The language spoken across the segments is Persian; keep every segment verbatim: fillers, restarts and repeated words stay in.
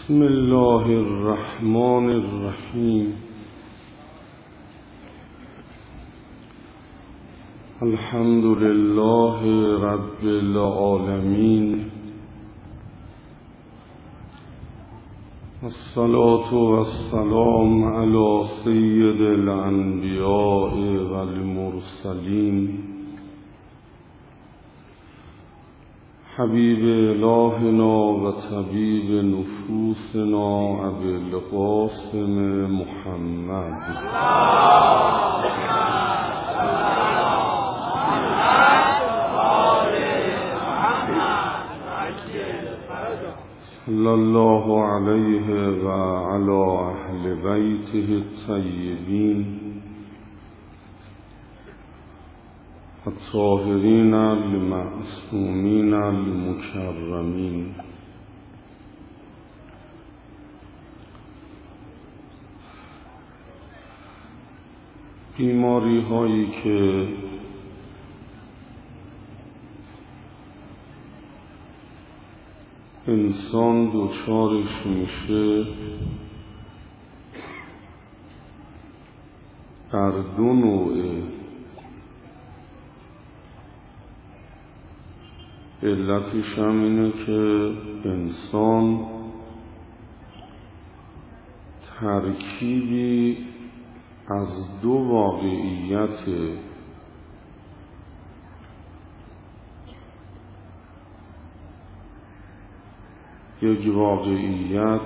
بسم الله الرحمن الرحیم. الحمد لله رب العالمین، الصلاة والسلام علی سید الانبیاء والمرسلین، حبیب الهنا و طبیب نفوسنا ابی القاسم محمد صلی الله علیه و علی اهل بیته الطیبین الطاهرین المعصومین المکرمین. بیماری هایی که انسان دچارش میشه در دو نوعه. علتش هم اینه که انسان ترکیبی از دو واقعیت یک واقعیت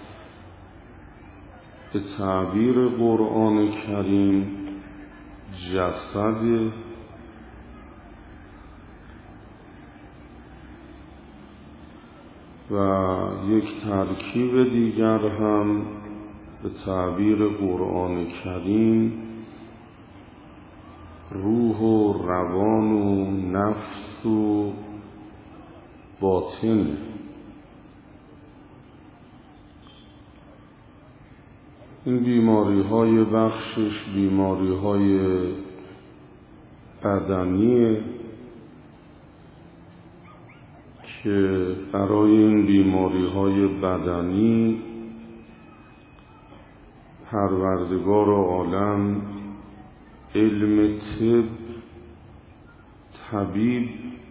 به تعبیر قرآن کریم جسد و یک ترکیب دیگر هم به تعبیر قرآن کریم روح و روان و نفس و باطن. این بیماری های بخشش بیماری های بدنیه که برای این بیماری های بدنی پروردگار عالم علم طب، طبیب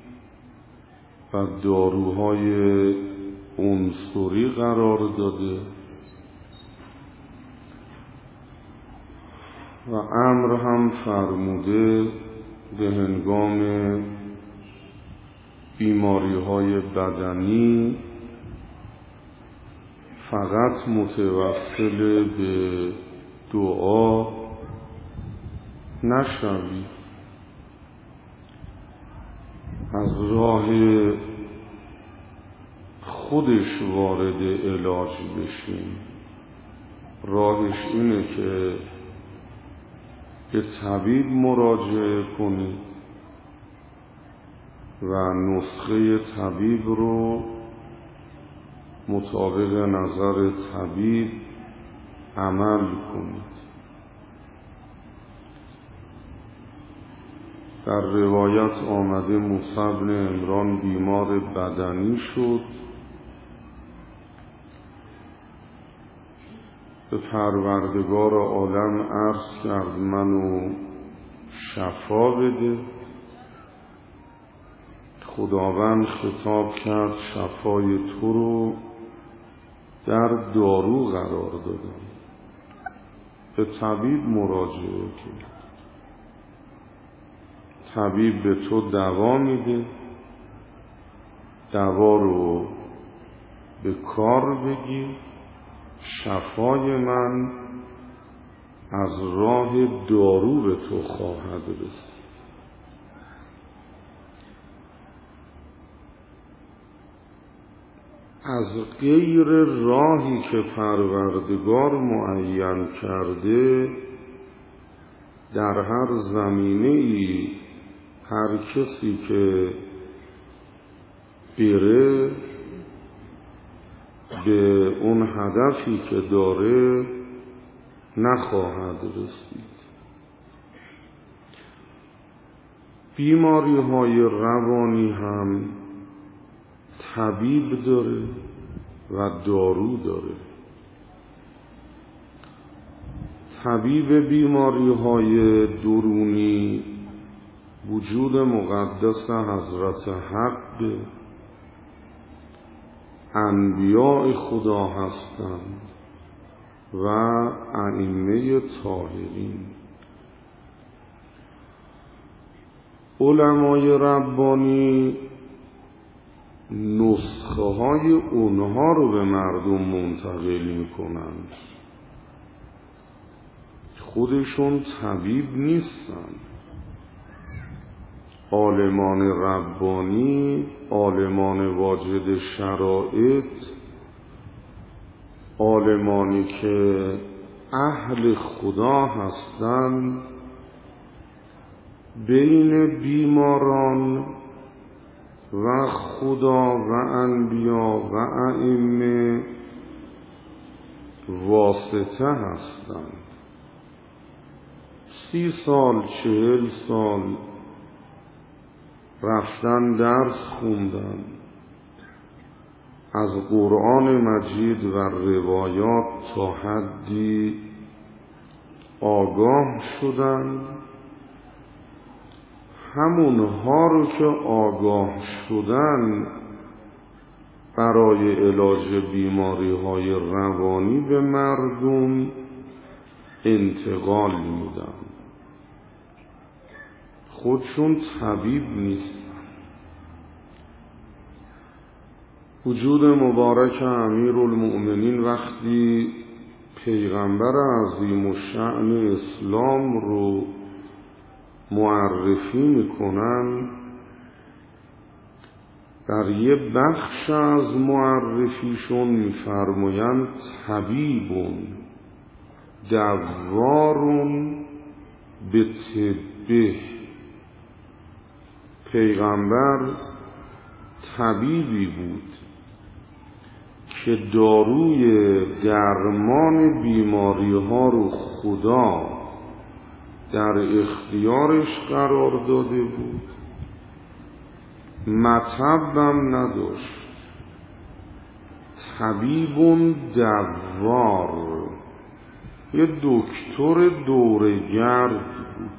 و داروهای عنصری قرار داده و امر هم فرموده به هنگام بیماری های بدنی فقط متوسل به دعا نشوید، از راه خودش وارد علاج بشین. راهش اینه که به طبیب مراجعه کنید و نسخه طبیب رو مطابق نظر طبیب عمل کنید. در روایت آمده موسی بن عمران بیمار بدنی شد، به پروردگار عالم عرض کرد منو شفا بده. خداوند خطاب کرد شفای تو رو در دارو قرار دادم، به طبیب مراجعه کن. طبیب به تو دوا میده، دوا رو به کار بگیر. شفای من از راه دارو به تو خواهد رسید. از غیر راهی که پروردگار معین کرده در هر زمینه‌ای هر کسی که بره به اون هدفی که داره نخواهد رسید. بیماری های روانی هم طبیب داره و دارو داره. طبیب بیماری های درونی وجود مقدس حضرت حق انبیاء خدا هستند و ائمه طاهرین. علمای ربانی نسخه های اونها رو به مردم منتقل میکنند، خودشون طبیب نیستن. عالمان ربانی، عالمان واجد شرائط، عالمانی که اهل خدا هستند، بین بیماران و خدا و انبیا و ائمه واسطه هستند. سی سال، چهل سال رفتن درس خوندن، از قرآن مجید و روایات تا حدی آگاه شدن. همونها رو که آگاه شدن برای علاج بیماری های روانی به مردم انتقال میدن. خودشون طبیب نیستن. وجود مبارک امیرالمؤمنین وقتی پیغمبر عظیم الشأن اسلام رو معرفی میکنن، در یه بخش از معرفیشون میفرمایند طبیبون دوارون به طبه. پیغمبر طبیبی بود که داروی درمان بیماری ها رو خدا در اختیارش قرار داده بود، مطبم نداشت. طبیبون دوار، یه دکتر دورگرد بود.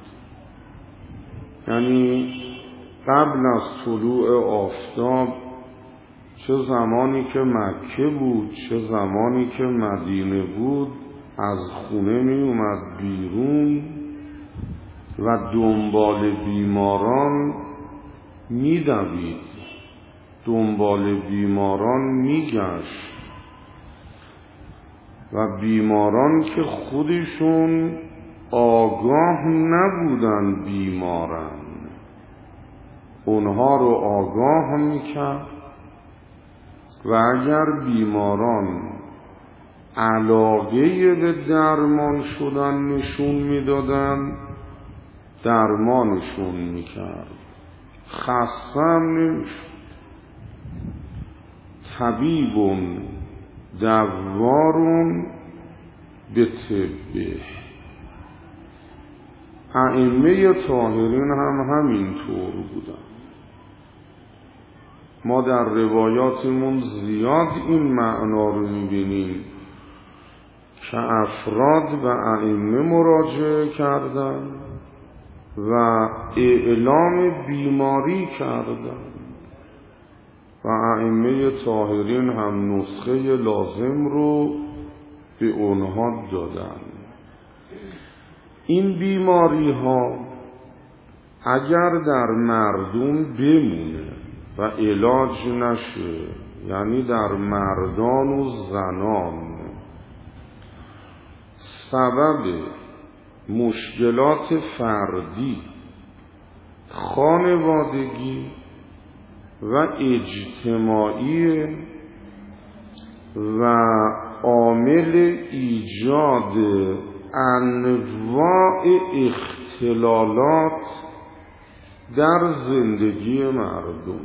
یعنی قبل از طلوع آفتاب، چه زمانی که مکه بود چه زمانی که مدینه بود، از خونه می اومد بیرون و دنبال بیماران می دوید، دنبال بیماران می گشت و بیماران که خودشون آگاه نبودن بیمارن، اونها رو آگاه میکرد و اگر بیماران علاقه به درمان شدن نشون میدادن درمانشون میکرد، خسته هم نمیشد. طبیبون دوارون به طبه. ائمه طاهرین هم همینطور بودن. ما در روایاتمون زیاد این معنا رو میبینیم که افراد به ائمه مراجعه کردن و اعلام بیماری کردن و ائمه طاهرین هم نسخه لازم رو به اونها دادن. این بیماری ها اگر در مردم بمونه و علاج نشه، یعنی در مردان و زنان، سبب مشکلات فردی، خانوادگی و اجتماعی و عامل ایجاد انواع اختلالات در زندگی مردم.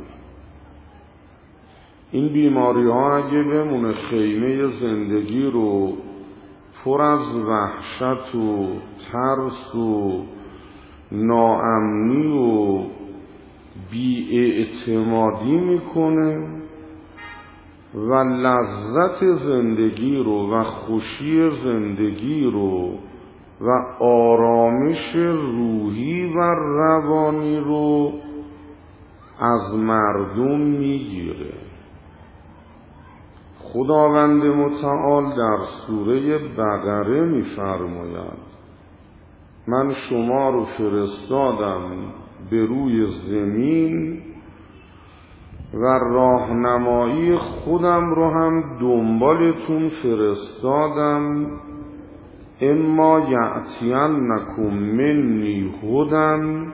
این بیماری ها اگه بمونه خیمه زندگی رو پر از وحشت و ترس و ناامنی و بی‌اعتمادی میکنه، و لذت زندگی رو و خوشی زندگی رو و آرامش روحی و روانی رو از مردم میگیره. خداوند متعال در سوره بقره میفرماید من شما رو فرستادم به روی زمین و راهنمایی خودم رو هم دنبالتون فرستادم. اما یأتینکم منی هدی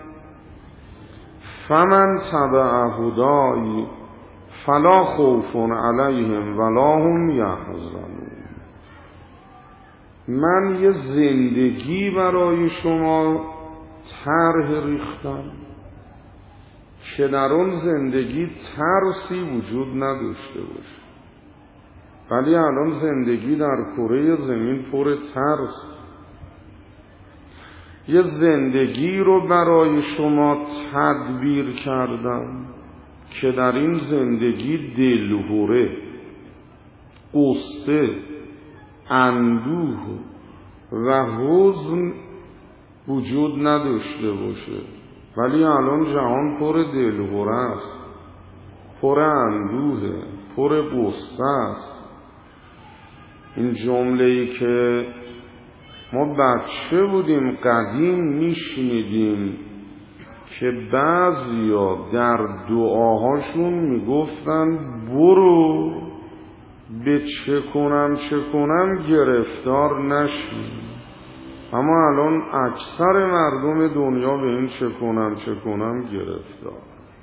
فمن تبع هدای فلا خوف علیهم ولا هم یحزنون. من یه زندگی برای شما طرح ریختم که در اون زندگی ترسی وجود نداشته باشه، ولی الان زندگی در کره زمین پر ترس. یه زندگی رو برای شما تدبیر کردم که در این زندگی دلهوره، غصه، اندوه و حزن وجود نداشته باشه، ولی الان جهان پر دلهوره است، پر اندوه، پر غصه است. این جمله‌ای که ما بچه بودیم قدیم میشنیدیم که بعضیا در دعاهاشون میگفتن برو به چه کنم چه کنم گرفتار نشی، اما الان اکثر مردم دنیا به این چه کنم چه کنم گرفتار.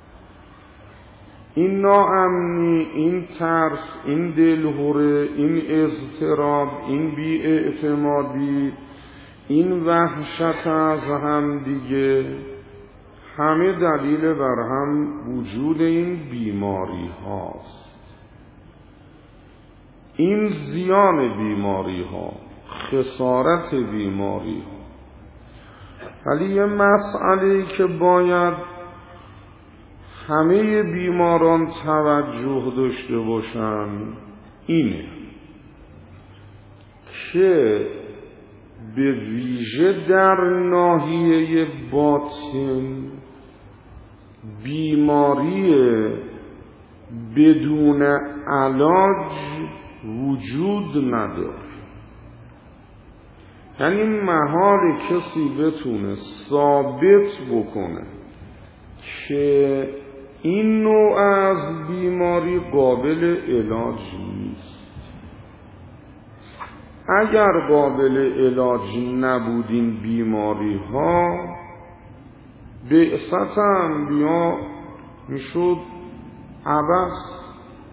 این ناامنی، این ترس، این دلهوره، این اضطراب، این بی‌اعتمادی، این وحشت از هم دیگه، همه دلیل بر هم وجود این بیماری هاست. این زیان بیماری ها، خسارت بیماری ها. ولی یه مسئله که باید همه بیماران توجه داشته باشن اینه که به ویژه در ناحیه باطن بیماری بدون علاج وجود نداره. یعنی محال کسی بتونه ثابت بکنه که این نوع از بیماری قابل علاج نیست. اگر قابل علاج نبود این بیماری ها، بعثت انبیا میشد عبث.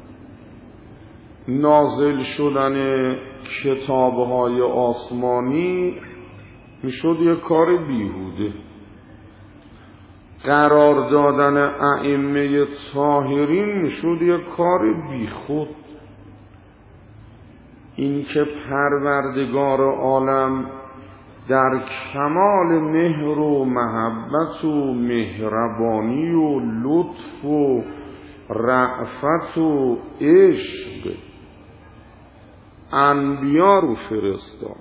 نازل شدن کتابهای آسمانی میشد یک کار بیهوده. قرار دادن ائمه طاهرین میشد یک کار بیخود. این که پروردگار عالم در کمال مهر و محبت و مهربانی و لطف و رأفت و عشق انبیا رو فرستاد.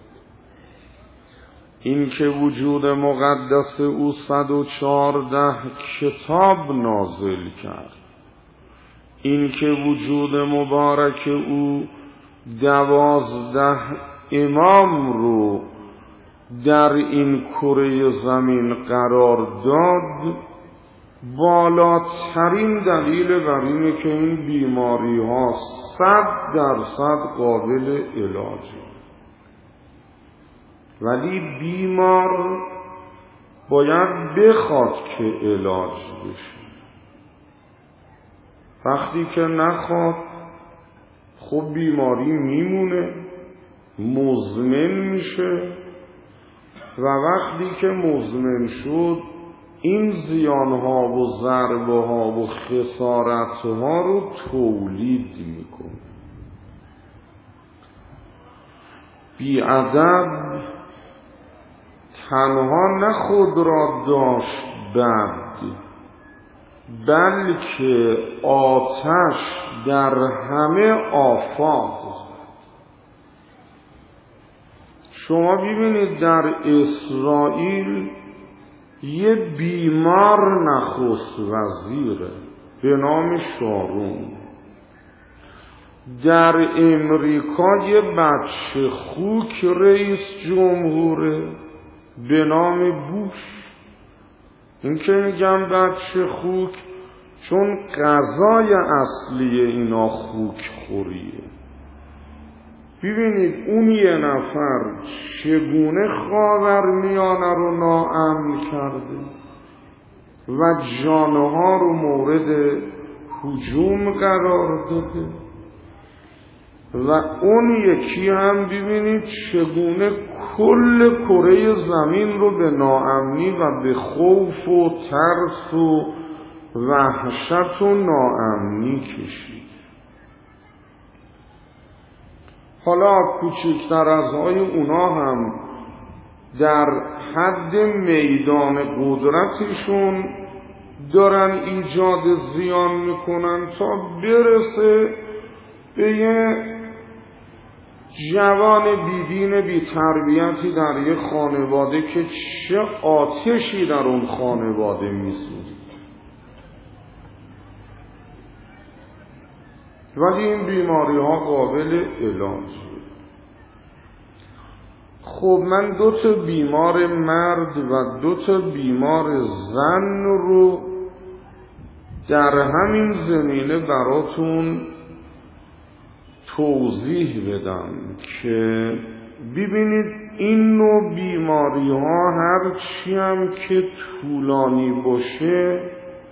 این که وجود مقدس او صد و چارده کتاب نازل کرد، این که وجود مبارک او دوازده امام رو در این کره زمین قرار داد، بالاترین دلیل بر اینه که این بیماری ها صد درصد قابل علاجه. ولی بیمار باید بخواد که علاج بشه. وقتی که نخواد، خب بیماری میمونه، مزمن میشه و وقتی که مزمن شد این زیانها و ضربه ها و خسارت ها رو تولید میکنه. بی‌ادب تنها نه خود را داشت بد، بلکه آتش در همه آفاق زد. شما ببینید در اسرائیل یه بیمار نخست وزیره به نام شارون، در امریکا یه بچه خوک رئیس جمهوره به نام بوش. این که میگم بچه خوک چون غذای اصلی اینا خوک خوریه. ببینید اون یه نفر چگونه خاورمیانه رو ناامن کرده و جانها رو مورد هجوم قرار داده، و اون یکی هم ببینید چگونه کل کره زمین رو به ناامنی و به خوف و ترس و وحشت و ناامنی کشید. حالا کوچکتر از های اونا هم در حد میدان قدرتشون دارن ایجاد زیان میکنن تا برسه به یه جوان بیدین بی تربیتی در یه خانواده که چه آتشی در اون خانواده میسوزه. ولی این بیماری ها قابل علاج. خب من دو تا بیمار مرد و دو تا بیمار زن رو در همین زمینه براتون توضیح بدم که ببینید این نوع بیماری ها هر چی هم که طولانی باشه،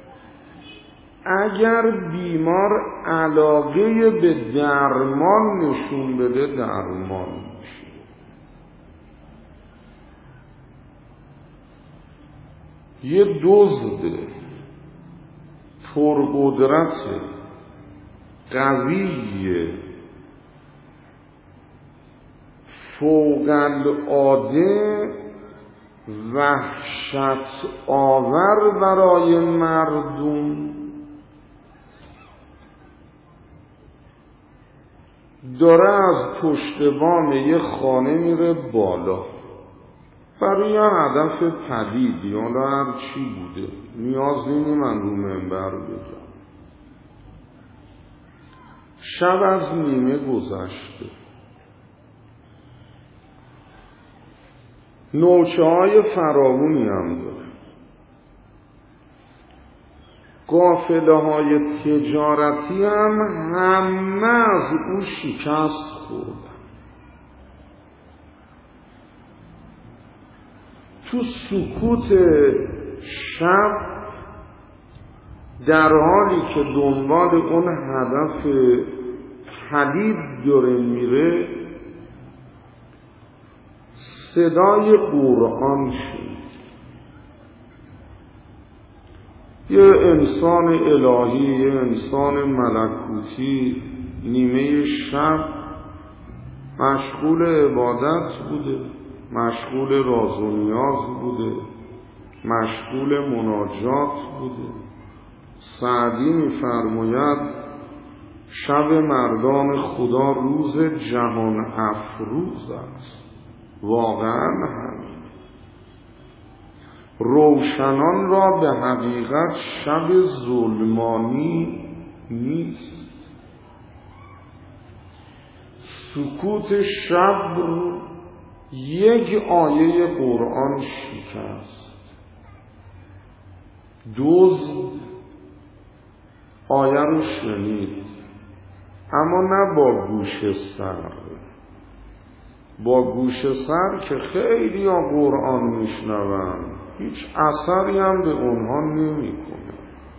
اگر بیمار علاقه به درمان نشون بده درمان میشه. یه دزد پرقدرت قویه فوق العاده وحشت آور برای مردم داره از پشت بام یه خانه میره بالا برای یه هدف پدید، حالا هر چی بوده، نیاز نیست من رو منبر بگم. شب از نیمه گذشته، نوچه های فراوانی هم داره، قافله های تجارتی هم همه از او شکست خوردن. تو سکوت شب در حالی که دنبال اون هدف پدید داره میره، صدای قرآن شد. یه انسان الهی، یه انسان ملکوتی نیمه شب مشغول عبادت بوده، مشغول راز و نیاز بوده، مشغول مناجات بوده. سعدی می‌فرماید شب مردان خدا روز جهان افروز است. واقعا همین. روشنان را به حقیقت شب ظلمانی نیست. سکوت شب رو یک آیه قرآن شکست. دزد آیه رو شنید، اما نه با گوش سر. با گوش سر که خیلی ها قرآن میشنون، هیچ اثری هم به اونها نمی کنه.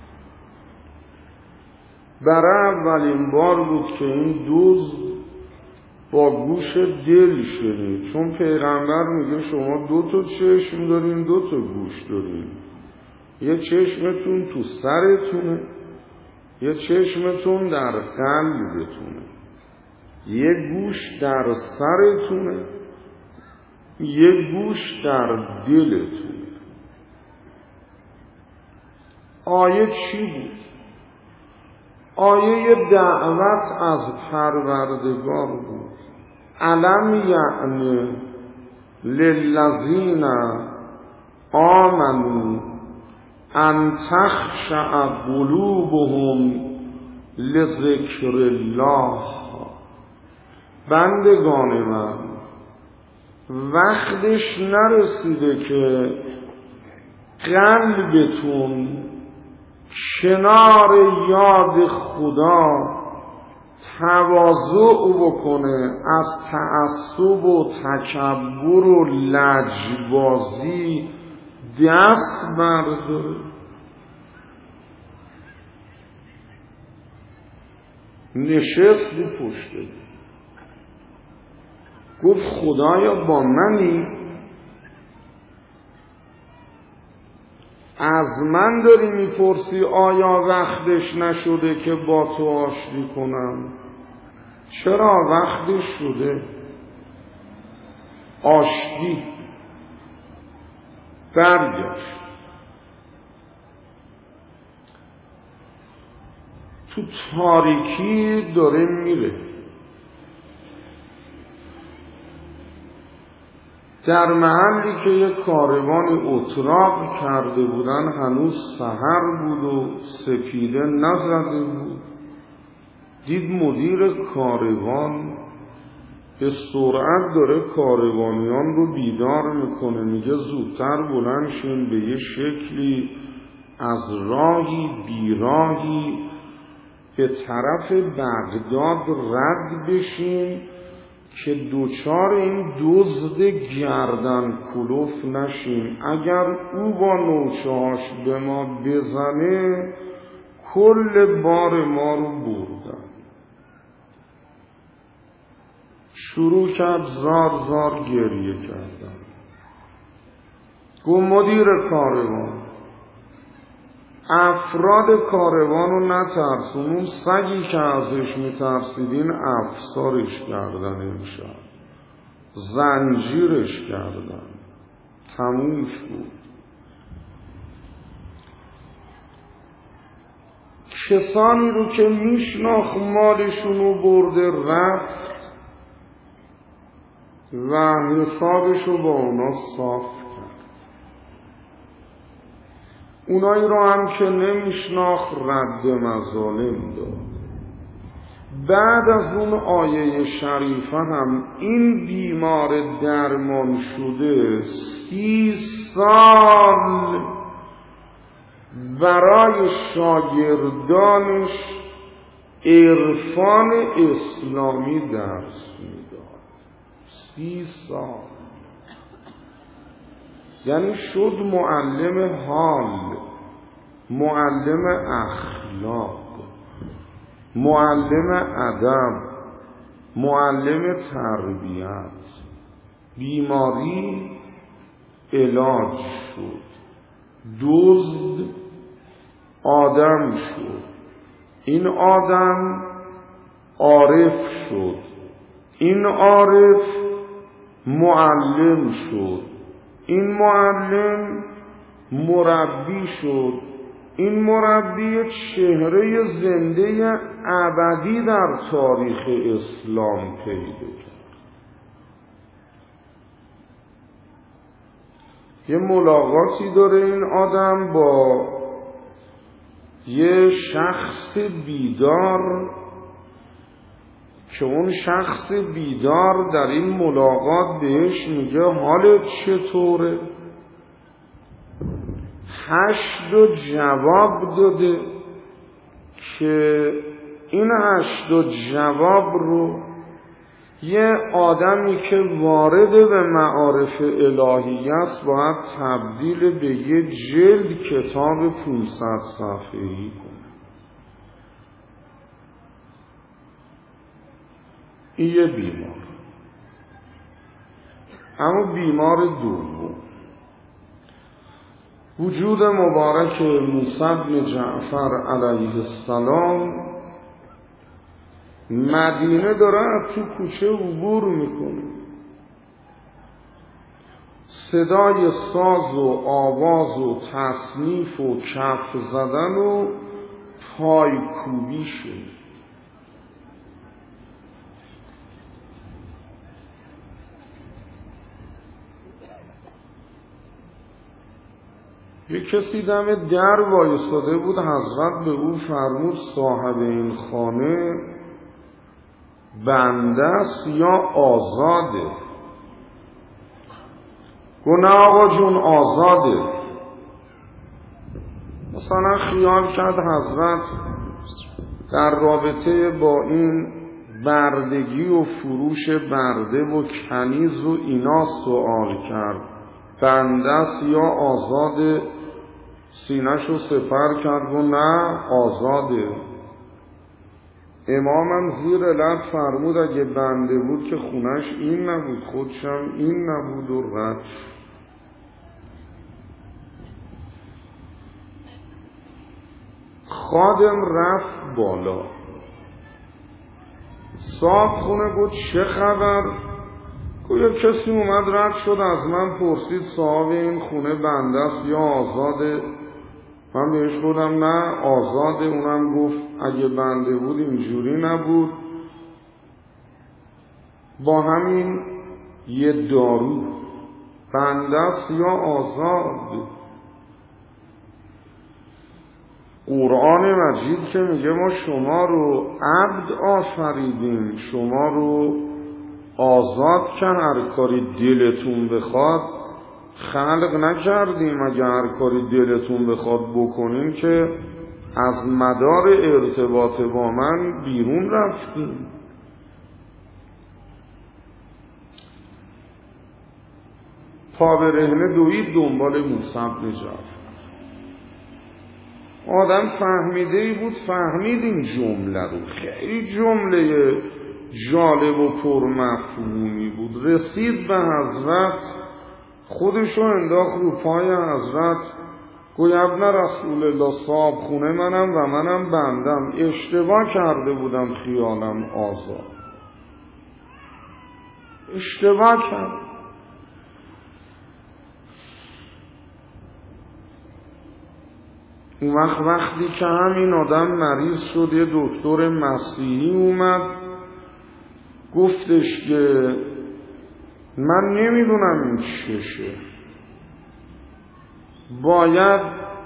برای اولین بار بود که این دزد با گوش دل شنید، چون پیغمبر میگه شما دو تا چشم دارین، دو تا گوش دارین. یه چشمتون تو سرتونه، یه چشمتون در قلبتونه، یه گوش در سرتونه، یه گوش در دلتونه. آیه چی بود؟ آیه دعوت از پروردگار بود. الم یعنی للذین آمنوا ان تخشع قلوبهم لذکر الله. بندگان من، وقتش نرسیده که قلبتون کنار یاد خدا تواضع بکنه، از تعصب و تکبر و لجبازی دست برداره. نشست رو پشت گفت خدایا با منی؟ از من داری میپرسی آیا وقتش نشده که با تو آشتی کنم؟ چرا وقتش شده. آشتی. برگشت تو تاریکی داره میره. در محلی که یک کاروان اتراق کرده بودن هنوز سحر بود و سپیده نزده بود. دید مدیر کاروان به سرعت داره کاروانیان رو بیدار میکنه، میگه زودتر بلند شین، به یه شکلی از راهی بیراهی به طرف بغداد رد بشین که دوچار این دزد گردن کلوف نشیم. اگر او با نوچهاش به ما بزنه کل بار ما رو بردن. شروع کرد زار زار گریه کردن. گفت مدیر کاروان، افراد کاروان رو نترسون، اون سگی که ازش میترسیدین افسارش کردن، امشب زنجیرش کردن، تموم شد. کسانی رو که میشناخت مالشون رو برده رفت و حسابش رو با اونا صاف کرد. اونایی رو هم که نمیشناخت رد مظالم داد. بعد از اون آیه شریفه هم این بیمار درمان شده سی سال برای شاگردانش عرفان اسلامی درس میداد. سی سال یعنی شد معلم حال، معلم اخلاق، معلم ادب، معلم تربیت. بیماری علاج شد، دزد آدم شد، این آدم عارف شد، این عارف معلم شد، این معلم مربی شد، این مربی چهره زنده ابدی در تاریخ اسلام پیدا کرد. یه ملاقاتی داره این آدم با یه شخص بیدار که اون شخص بیدار در این ملاقات بهش میگه حالت چطوره؟ هشت و جواب داده که این هشت و جواب رو یه آدمی که وارد به معارف الهی است باید تبدیل به یه جلد کتاب پانصد صفحه‌ای کنه. این یه بیمار. اما بیمار دوم، وجود مبارک موسی بن جعفر علیه السلام مدینه داره تو کوچه عبور میکنه. صدای ساز و آواز و تصنیف و کف زدن و پای کوبی شد. یک کسی دم در وایساده بود، حضرت به او فرمود صاحب این خانه بنده است یا آزاده؟ گفت نه آقا جون آزاده. مثلا خیال کرد حضرت در رابطه با این بردگی و فروش برده و کنیز و اینا سوال کرد، بنده است یا آزاده؟ سینه‌شو سپر کرد و نه آزاده. امامم زیر لب فرمود اگه بنده بود که خونش این نبود، خودشم این نبود و رد. خادم رفت بالا، صاحب خونه گفت چه خبر؟ گفت یک کسی اومد رد شد از من پرسید صاحب این خونه بنده است یا آزاده؟ من بهش گفتم نه آزاده. اونم گفت اگه بنده بود اینجوری نبود. با همین یه دارو بنده است یا آزاد. قرآن مجید که میگه ما شما رو عبد آفریدیم، شما رو آزاد که هر کاری دلتون بخواد خلق نکردیم. اگه هر کاری دلتون بخواد بکنین که از مدار ارتباط با من بیرون رفتیم. پا برهنه دوید دنبال موسی بن جعفر. آدم فهمیده ای بود، فهمید این جمله رو، خیلی جمله جالب و پرمفهومی بود. رسید به حضرت، خودشو انداخت رو پای حضرت، گوی ابن رسول الله صاحب خونه منم و منم بندم، اشتباه کرده بودم خیالم آزاد، اشتباه کرد. اون وقت وقتی که همین آدم مریض شد یه دکتر مسیحی اومد گفتش که من نمیدونم این چشه، باید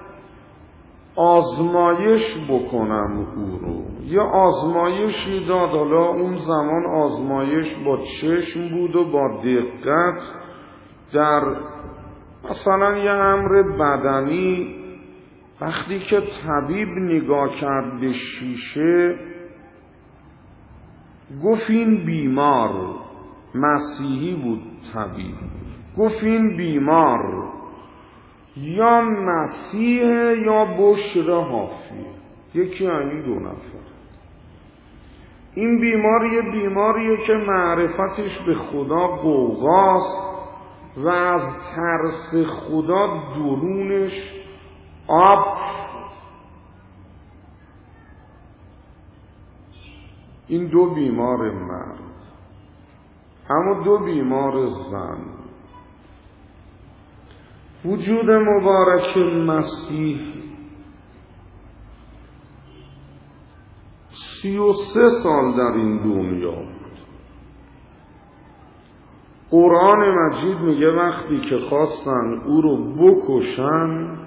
آزمایش بکنم او رو. یه آزمایشی داد، حالا اون زمان آزمایش با چشم بود و با دقت در مثلا یه امر بدنی. وقتی که طبیب نگاه کرد به شیشه گفت این بیمار، مسیحی بود طبیب، گفت این بیمار یا مسیحه یا بشر حافیه، یکی از این دو نفر. این بیمار یه بیماریه که معرفتش به خدا غوغاست و از ترس خدا درونش آب شد. این دو بیمار مرد، اما دو بیمار زن. وجود مبارک مسیح سی و سه سال در این دنیا بود. قرآن مجید میگه وقتی که خواستن او رو بکشن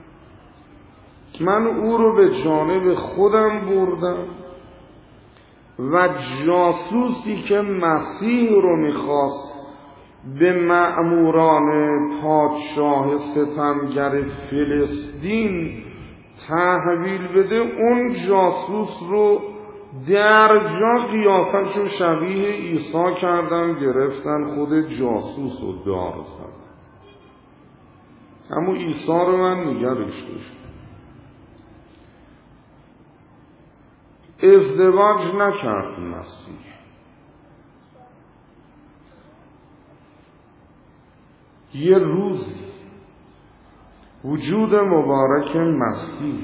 من او رو به جانب خودم بردم و جاسوسی که مسیح رو میخواست به مأموران پادشاه ستمگر فلسطین تحویل بده، اون جاسوس رو در جا قیافش رو شبیه عیسی کردن، گرفتن خود جاسوس رو دار زدن. اما عیسی رو من نگرش داشتم. ازدواج نکرد مسیح. یه روزی وجود مبارک مسیح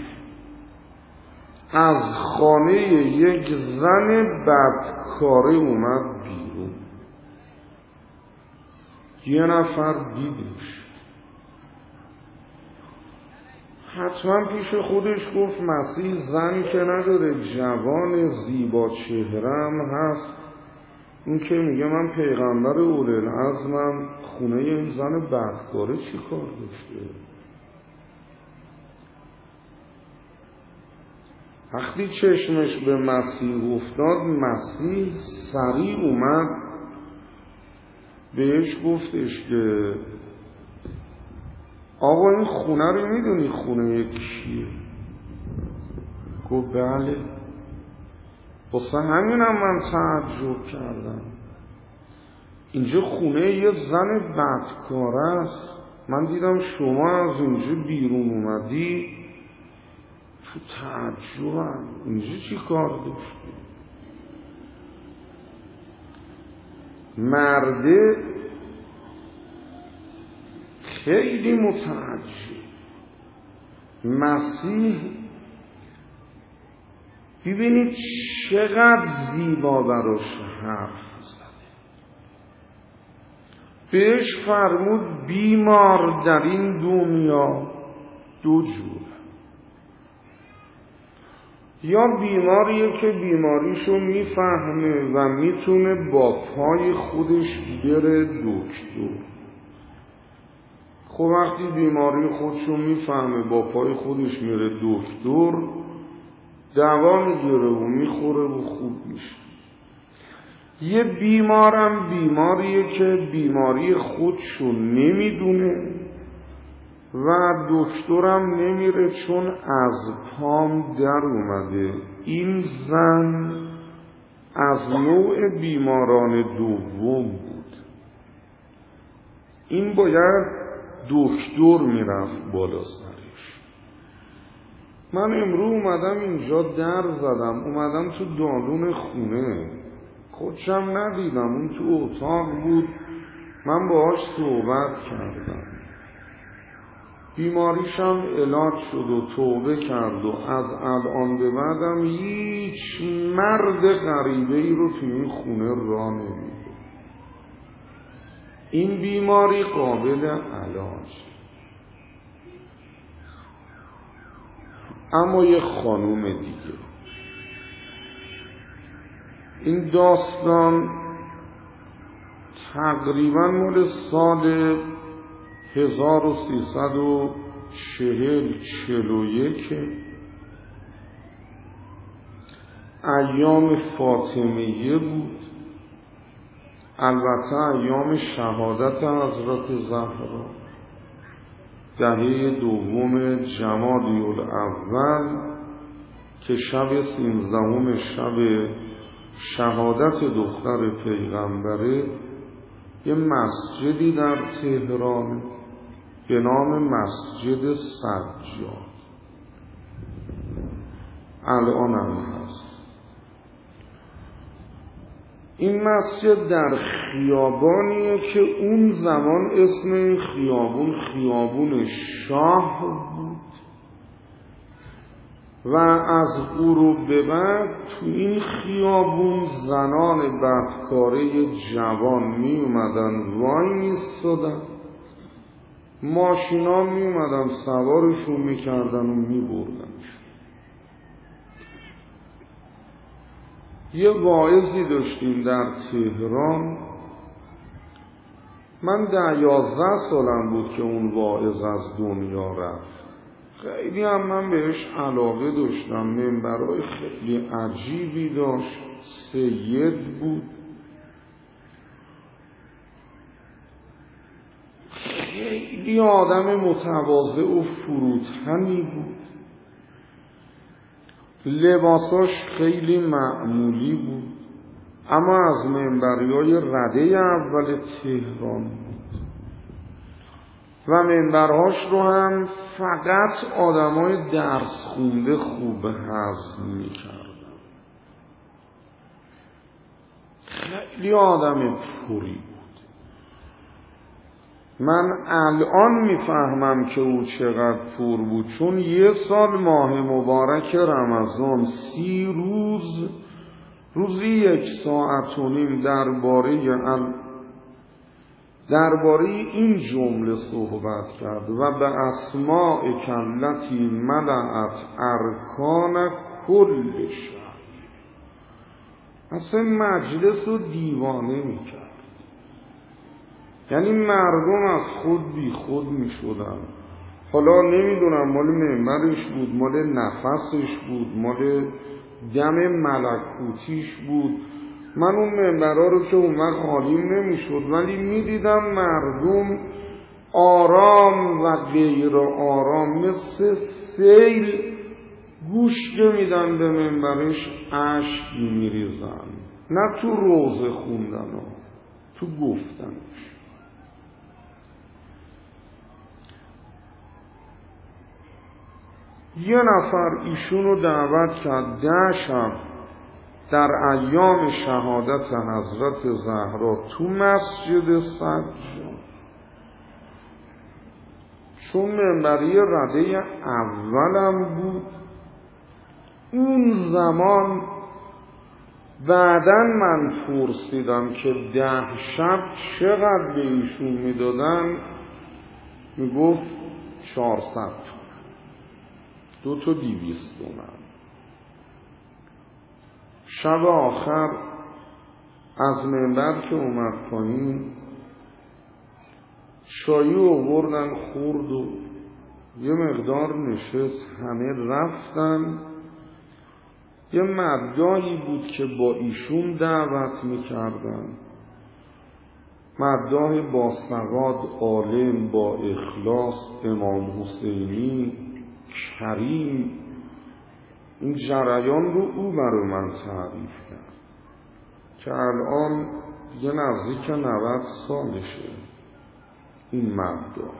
از خانه یک زن بدکاره اومد بیرون. یه نفر دیدش، حتما پیش خودش گفت مسیح زن که نداره، جوان زیبا چهرم هست، این که میگه من پیغمبر اولوالعزمم، خونه این زن بدکاره چی کار داشته؟ وقتی چشمش به مسیح افتاد، مسیح سریع اومد بهش گفتش که آقا این خونه رو میدونی خونه کیه؟ گفت بله. واسه همینم من تعجب کردم، اینجا خونه یه زن بدکاره است، من دیدم شما از اینجا بیرون اومدی، تو تعجبم اینجا چی کار داشتی؟ مرده خیلی متعجب. مسیح ببینید چقدر زیبا براش حرف زده. بهش فرمود بیمار در این دنیا دو جور، یا بیماریه که بیماریشو میفهمه و میتونه با پای خودش بره دکتر. خب وقتی بیماری خودشو میفهمه با پای خودش میره دکتر، دوا میگیره و میخوره و خوب میشه. یه بیمارم بیماریه که بیماری خودشو نمیدونه و دکترم نمیره چون از پام در اومده. این زن از نوع بیماران دوم بود، این باید دکتر میرفت بالا سرش. من امروز اومدم اینجا در زدم، اومدم تو دالون خونه، خودشم ندیدم، اون تو اتاق بود، من باهاش صحبت کردم، بیماریشم علاج شد و توبه کرد و از الان به بعدم هیچ مرد غریبه ای رو تو این خونه راه نمیده. این بیماری قابل علاج. اما یه خانوم دیگه، این داستان تقریبا مال سال هزار و سیصد و چهل چهل و یک، ایام فاطمیه بود، البته ایام شهادت حضرت زهرا، دهه دوم جمادی الاول که شب سیزدهم شب شهادت دختر پیغمبره، یه مسجدی در تهران به نام مسجد سجاد الان هم هست. این مسجد در خیابانیه که اون زمان اسم این خیابون خیابون شاه بود و از غروب به بعد تو این خیابون زنان بدکاره جوان می اومدن وای میستادن، ماشینا می اومدن سوارشون میکردن و می بردنش. یه واعظی داشتیم در تهران، من ده یازده سالم بود که اون واعظ از دنیا رفت. خیلی هم من بهش علاقه داشتم، منبرای خیلی عجیبی داشت، سید بود، خیلی آدم متواضع و فروتنی بود، لباساش خیلی معمولی بود، اما از منبریای رده اول تهران بود و منبرهاش رو هم فقط آدمای درس خونده خوب هضم می‌کردن. خیلی آدم پوری بود. من الان میفهمم که او چقدر پور بود، چون یه سال ماه مبارک رمضان سی روز روزی یک ساعت و نیم درباره درباره این جمله صحبت کرد و به اسماء کلتی ملأت ارکان کل شهر. اصلا مجلس رو دیوانه میکرد، یعنی مردم از خود بی خود میشدن. حالا نمیدونم مال منبرش بود، مال نفسش بود، مال دم ملکوتیش بود. من اون منبرها رو که اون وقت حالیم نمیشد، ولی میدیدم مردم آرام و غیر آرام مثل سیل گوش میدن به منبرش، اشک میریزن، نه تو روزه خوندن ها، تو گفتنش. یه نفر ایشون رو دعوت کرد ده شب در ایام شهادت حضرت زهرا تو مسجد سجاد، چون منبری رده اولم بود. اون زمان بعداً من پرسیدم که ده شب چقدر به ایشون میدادن، میگفت چهارصد تومن، دو تا دیویست تومن. شب آخر از منبر که اومد پایین، چایی آوردن خورد و یه مقدار نشست، همه رفتن. یه مداحی بود که با ایشون دعوت میکردن، مداح با سواد، عالم، با اخلاص، امام حسینی، کریم. این جریان رو او برای من تعریف کرد که الان یه نزدیک نود سالشه این مداح.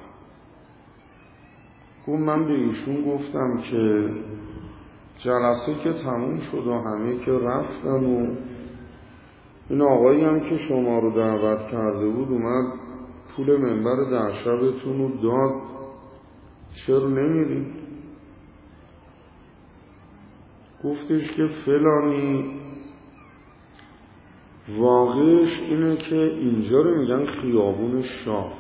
گفت من به ایشون گفتم که جلسه که تموم شد و همه که رفتن و این آقایی هم که شما رو دعوت کرده بود اومد پول منبر ده شبتون رو داد، چرا نمیرید؟ گفتش که فلانی واقعش اینه که اینجا رو میگن خیابون شاه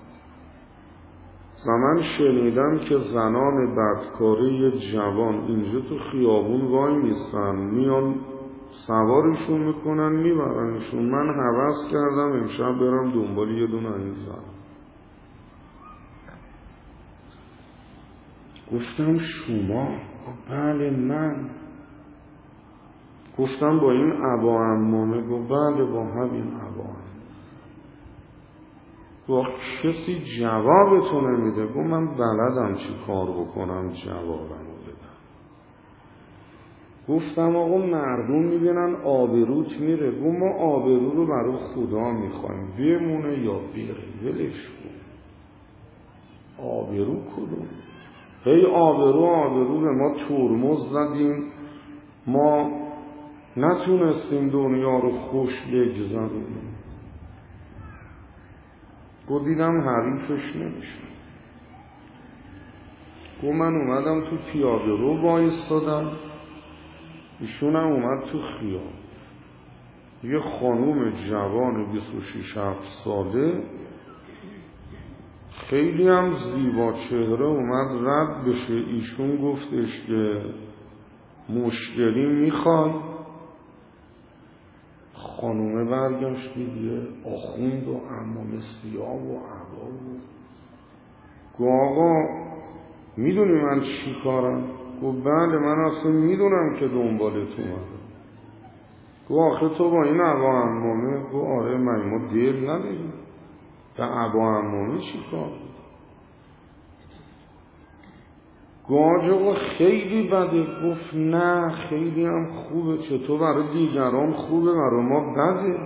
و من شنیدم که زنان بدکاره جوان اینجا تو خیابون وای میستن، میان سوارشون میکنن میبرنشون. من هوس کردم امشب برم دنبال یه دونه این زن. گفتم شما؟ بله من. گفتم با این عبا عمامه؟ گفت بله با همین عبا عمامه. گفت کسی جوابتو نمیده؟ گفت من بلدم چی کار بکنم جوابمو بدم. گفتم آقا مردم میبینن آبروت میره. گفت ما آبرو رو برای خدا میخوایم، بمونه یا بره، ولش کن. آبرو کدوم؟ هی آبرو آبرو به ما ترمز زدیم، ما نتونستیم دنیا رو خوش بگذاریم. گفت دیدم حریفش نمیشه. گفت من اومدم تو پیاده رو وایستادم، ایشونم اومد تو خیابون. یه خانوم جوان بیست و شش ساله خیلی هم زیبا چهره اومد رد بشه. ایشون گفتش که مشکلی میخوای؟ خانومه برگشت دیگه آخوند و عمامه سیاه و عبا و گفت آقا میدونی من چی کارم؟ گفت بله من اصلا میدونم که دنبالت اومدم. گفت آخه تو با این عبا عمامه؟ گفت آره من ما دل نداریم به عبا عمامه چی کار؟ گفت آقا خیلی بده. گفت نه خیلی هم خوبه، چطور برای دیگران خوبه برای ما بده.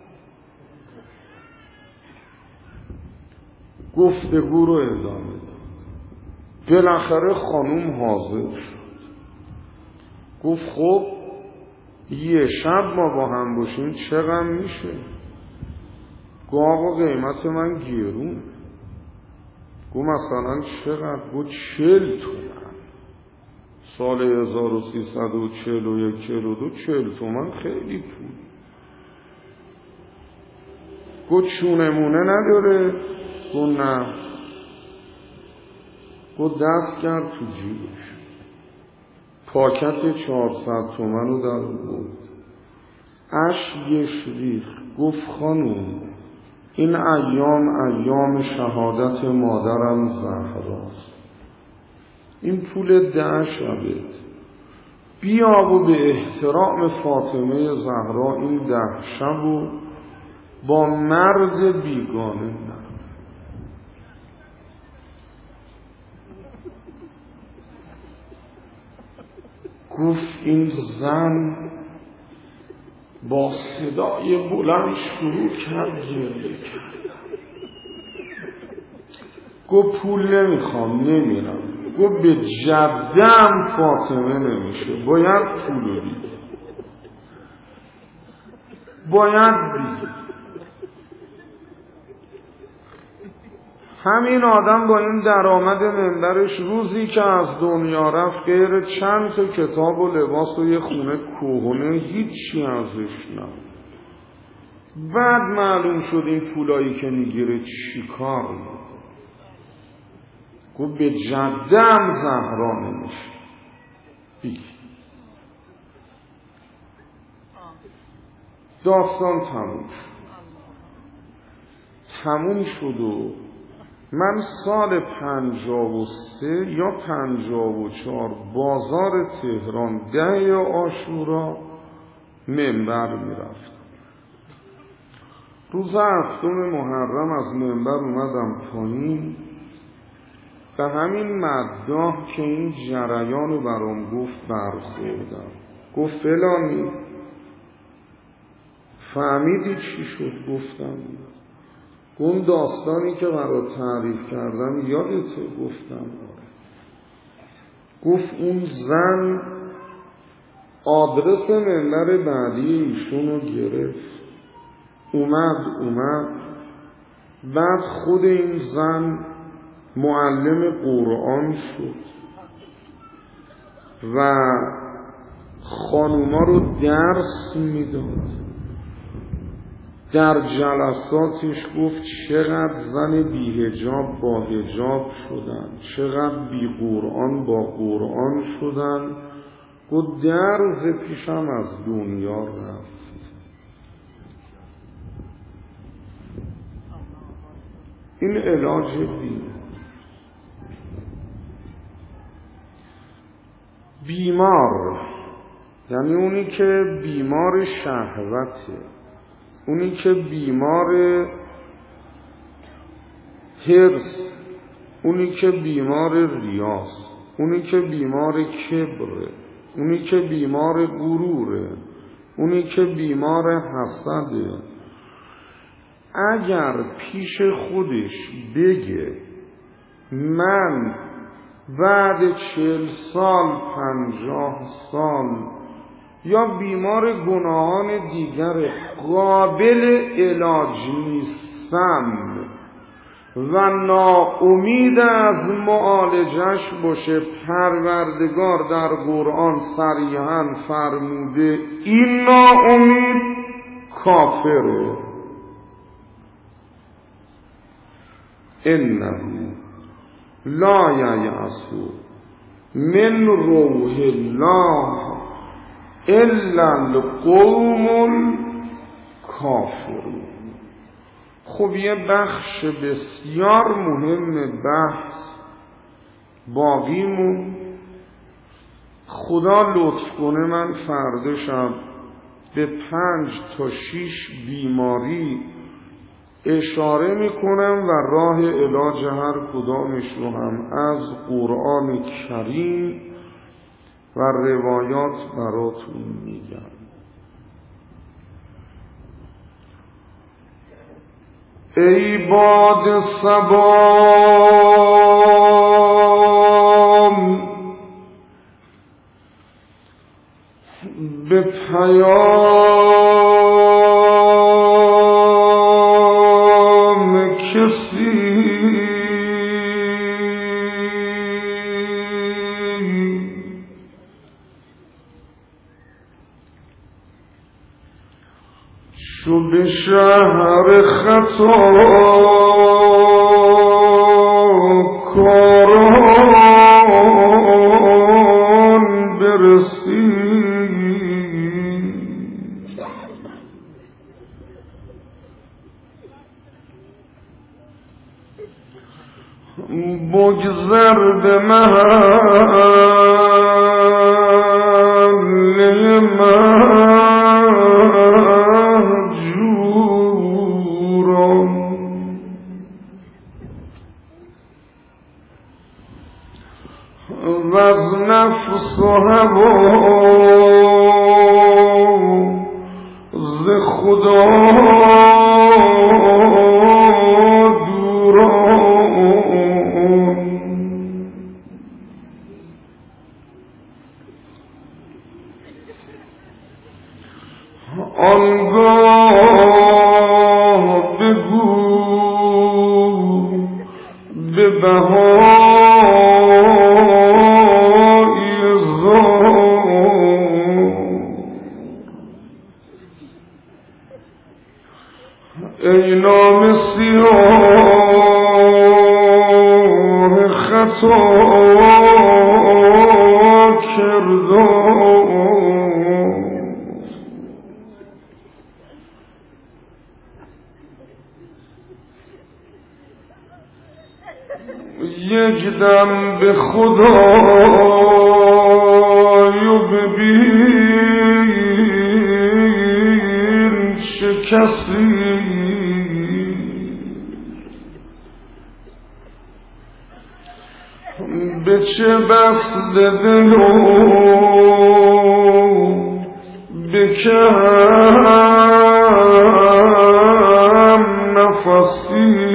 گفتگو رو ادامه داد. بالاخره خانوم حاضر شد. گفت خب یه شب ما با هم باشیم چقدر میشه؟ گفت آقا قیمت من گرون. گفت مثلا چقدر؟ گفت چل تومن. سال هزار و سیصد و چهل و یک چهل و دو چهل تومن خیلی پول. گفت چونمونه نداره؟ گفت نه. گفت دست کرد تو جیبش، پاکت چهارصد تومن رو در بود، اشکش ریخت. گفت خانوم این ایام ایام شهادت مادرم زهراست، این پول ده شبت، بیا و به احترام فاطمه زهرا این ده شب و با مرد بیگانه نه. گفت این زن با صدای بلند شروع کرد گریه کرد. گفت پول نمیخوام، نمیرم. گفت به جدم فاطمه نمیشه، باید پولو بگیر، باید بگیر. همین آدم با این درآمد منبرش روزی که از دنیا رفت غیر چند تا کتاب و لباس و یه خونه کهنه هیچی ازش نبود. بعد معلوم شد این پولایی که میگیره چی کار میکنه. گفت به جدم زهرا نمیشه، بگیر. داستان تموم شد. تموم شد و من سال پنجاه و سه یا پنجاه و چهار بازار تهران ده عاشورا منبر میرفتم. روز هفتم محرم از منبر اومدم پایین، به همین مداح که این جریان رو برام گفت برخوردم. گفت فلانی فهمیدی چی شد؟ گفتم اون داستانی که برات تعریف کردم یادته؟ گفتم آره. گفت اون زن آدرس منبر بعدی ایشونو گرفت، اومد اومد بعد خود این زن معلم قرآن شد و خانوما رو درس میداد. در جلساتش گفت چقدر زن بی حجاب با حجاب شدن، چقدر بی قرآن با قرآن شدن. گفت درز پیشم از دنیا رفت. این علاج بیمار. بیمار یعنی اونی که بیمار شهوته، اونی که بیمار حرص، اونی که بیمار ریاست، اونی که بیمار کبره، اونی که بیمار غروره، اونی که بیمار حسده، اگر پیش خودش بگه من بعد چهل سال پنجاه سال یا بیمار گناهان دیگر قابل علاج نیستم و ناامید از معالجش باشه، پروردگار در قرآن صریحاً فرموده این ناامید کافره. انه لا ییأس من روح الله الا القوم الکافرون. خب یه بخش بسیار مهم بحث باقیمون، خدا لطف کنه من فردا شب به پنج تا شیش بیماری اشاره میکنم و راه علاج هر کدامش رو هم از قرآن کریم و روایات براتون میگم. ای باد صبام به پیام کسی چو به شهر خطا کاران برسی بگذر به محل مهجوران و از نفس و هوا ز خدا آنگاه بگو به بهایی زار ای نام سیاه خطا کردار یک دم به خدایو ببین چه کسی به چه بسط دل و به کم نفسی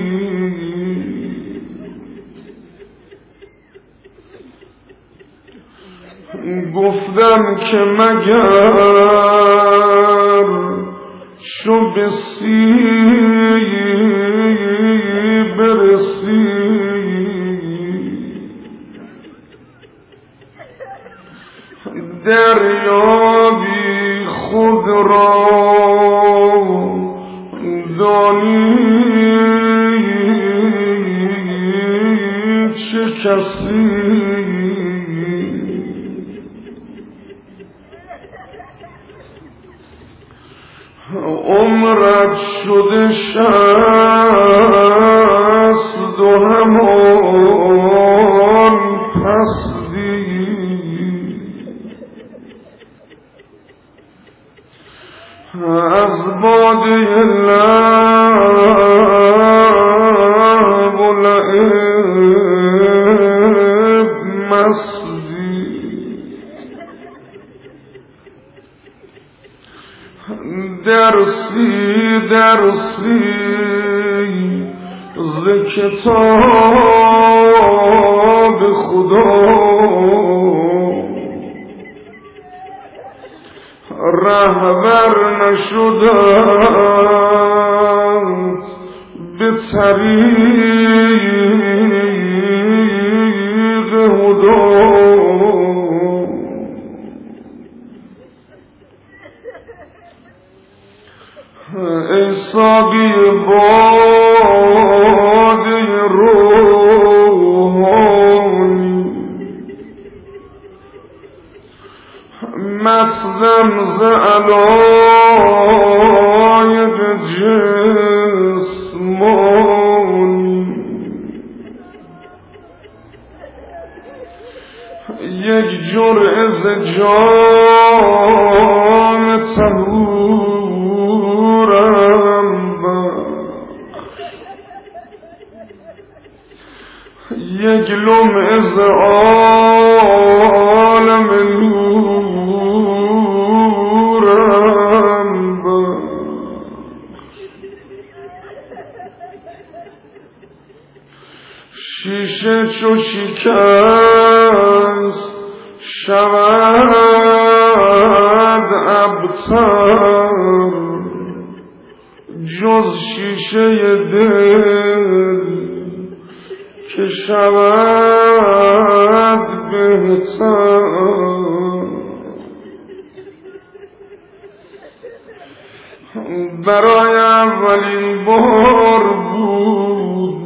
گفتم که مگر شو به سی برسی دریابی خود را دانی چه کسی عمرت شده شصت و همان پستی از باده لب و لعب مستی درسی درسی ز کتاب خدا رهبر نشدند به طریق هدا ای ساقی باده روحانی مستم ز علایق جسمانی یک جرعه ز جام طهورم یک لمعه ز عالم نورم شیشه چو شکست شود ابتر جز شیشه دل که شود بهتر برای اولین بار بود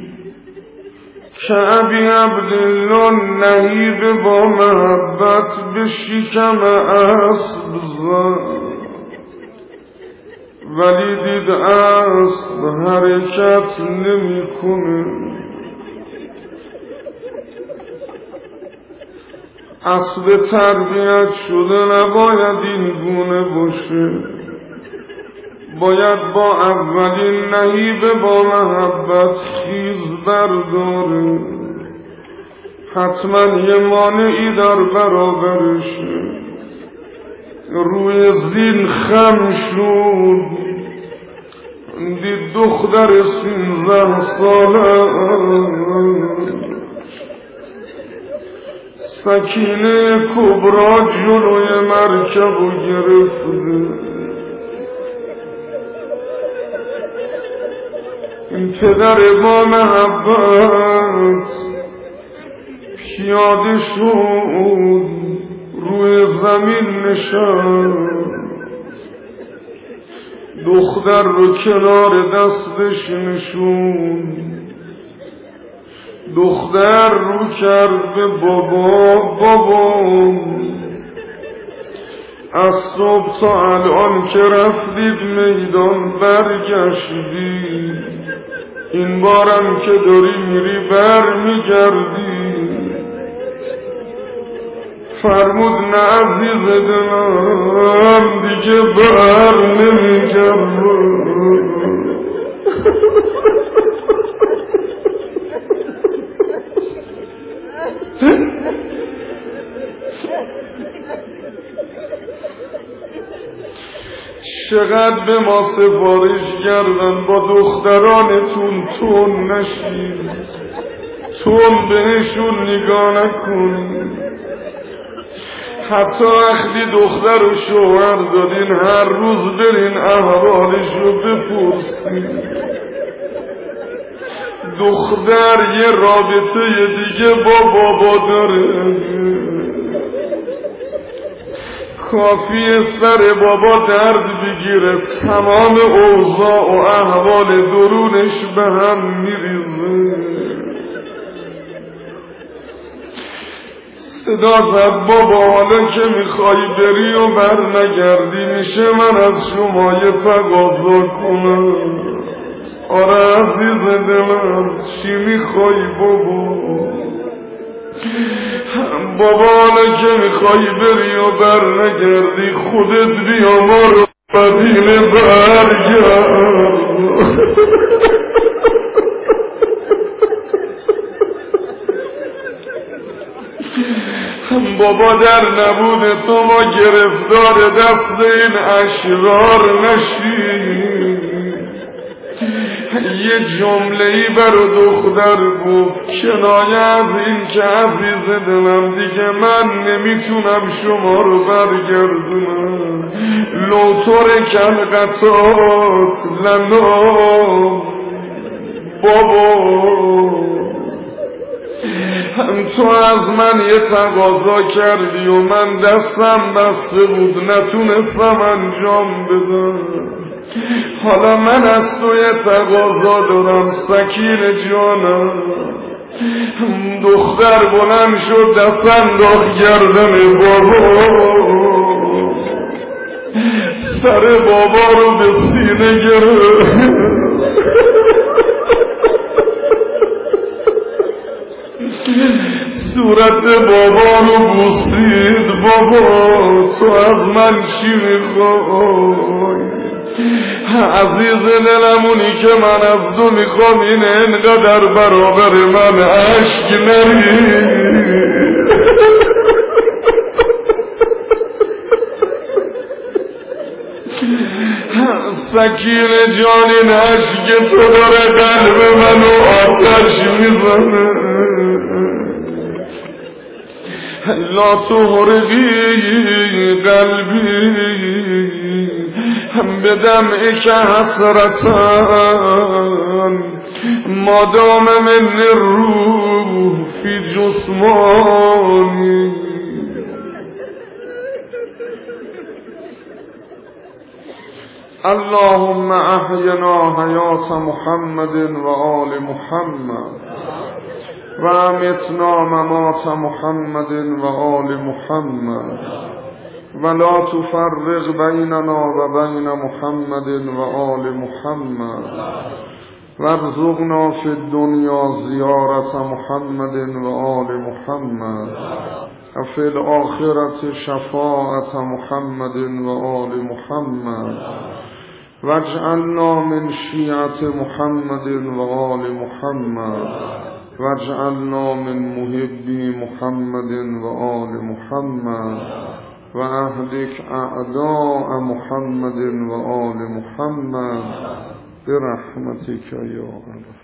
که ابی عبدالله نهیب با محبت به شکم اسب زد، ولی دید اسب حرکت نمی کنه. اسب تربیت شده نباید این گونه باشه، باید با اولین نهیب با محبت خیز برداره، حتما یه مانعی در برابرشه. روی زین خم شد، دید دختر سیزده ساله سکینه کبرا جلوی مرکب و گرفته. این پدر با محبت پیاده شد، روی زمین نشست، دختر رو کنار دستش نشون، دختر رو کرد به بابا. بابا از صبح تا الان که رفتید میدان برگشتی، این بارم که داری میری بر میگردی. فرمود نه عزیز دلم دیگه بر نمیگردم. چقدر به ما سفارش کردن با دخترانتون تون نشید، تون بهشون نگاه نکن. حتی وقتی دختر و شوهر دادین هر روز برین احوالشو بپرسین. دختر یه رابطه دیگه با بابا داره، کافیه سر بابا درد بگیره تمام اوضاع و احوال درونش به هم میریزه. صدا زد بابا حالا که میخوای بری و بر نگردی میشه من از شما یه تقاضا کنم؟ آره عزیز دلم چی میخوای بابا؟ بابا حالا که میخوای بری و بر نگردی خودت بیا ما رو مدینه برگرد. بابا در نبود تو ما گرفتار دست این اشرار نشیم. یه جمله‌ای برا دختر گفت کنایه از این که عزیز دلم دیگه من نمیتونم شما رو برگردونم. لوتور کل قطعات لنا بابا هم تو از من یه تقاضا کردی و من دستم بسته بود نتونستم انجام بدم. حالا من از تو یه تقاضا دارم سکین جانم. دختر بلند شد دست انداخت گردن بابا، سر بابا رو به سینه گرفت. صورت بابا رو بوسید. بابا تو از من چی میخوای؟ عزیز دلمونی که من از تو میخوام این انقدر برابر من عشق نری. سکین جان این عشق تو داره قلب منو آتش میزنه. لا تحرقی قلبی هم بدم که حسرتن مادام من روح فی جسمانی. اللهم احینا حیات محمد و آل محمد و امتنا ممات محمد و آل محمد ولا تفرق بیننا و بین محمد و آل محمد وارزقنا فی الدنیا زیارت محمد و آل محمد و فی الآخرة شفاعت محمد و آل محمد واجعلنا من شیعة محمد و آل محمد واجعلنا من محبی محمد و آل محمد و اهلک اعداء محمد و آل محمد برحمتك یا الله.